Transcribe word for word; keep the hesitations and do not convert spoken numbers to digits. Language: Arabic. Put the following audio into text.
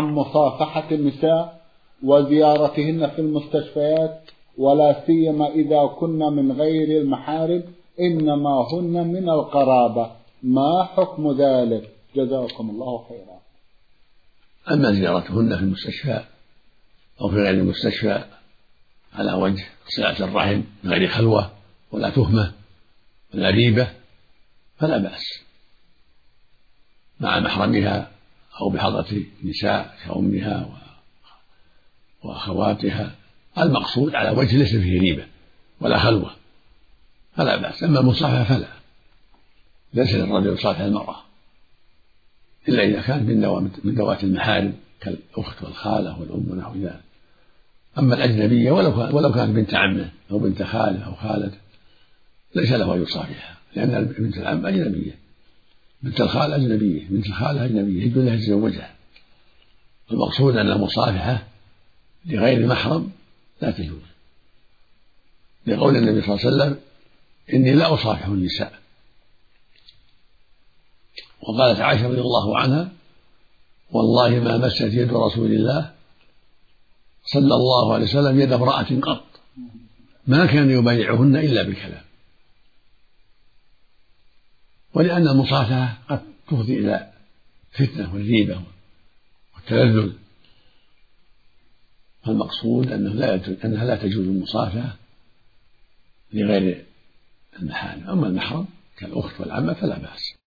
عن مصافحة النساء وزيارتهن في المستشفيات، ولا سيما إذا كن من غير المحارم، إنما هن من القرابة، ما حكم ذلك؟ جزاكم الله خيرا. أما زيارتهن في المستشفى أو في غير المستشفى على وجه صلة الرحم من غير خلوة ولا تهمة ولا ريبة فلا بأس مع محرمها أو بحضرة النساء كأمها وأخواتها، المقصود على وجه ليس فيه ريبة ولا خلوة فلا بأس. أما المصافحة فلا، ليس للرجل يصافح المرأة إلا إذا كانت من ذوات المحارم كالأخت والخالة والأم ونحو ذلك. أما الأجنبية ولو كانت بنت عمه أو بنت خاله أو خالته ليس له أن يصافحها، لأن بنت العم أجنبية، بنت الخالة أجنبية، بنت الخالة أجنبية يجوز لها يتزوجها. المقصود أن المصافحة لغير محرم لا تجوز، لقول النبي صلى الله عليه وسلم: إني لا أصافح النساء. وقالت عائشة رضي الله عنها: والله ما مست يد رسول الله صلى الله عليه وسلم يد امرأة قط، ما كان يبايعهن إلا بالكلام. ولأن المصافحة قد تفضي إلى فتنة والريبة والتلذذ، فالمقصود أنه لا أنها لا تجوز المصافحة لغير المحارم. أما المحرم كالأخت والعمة فلا بأس.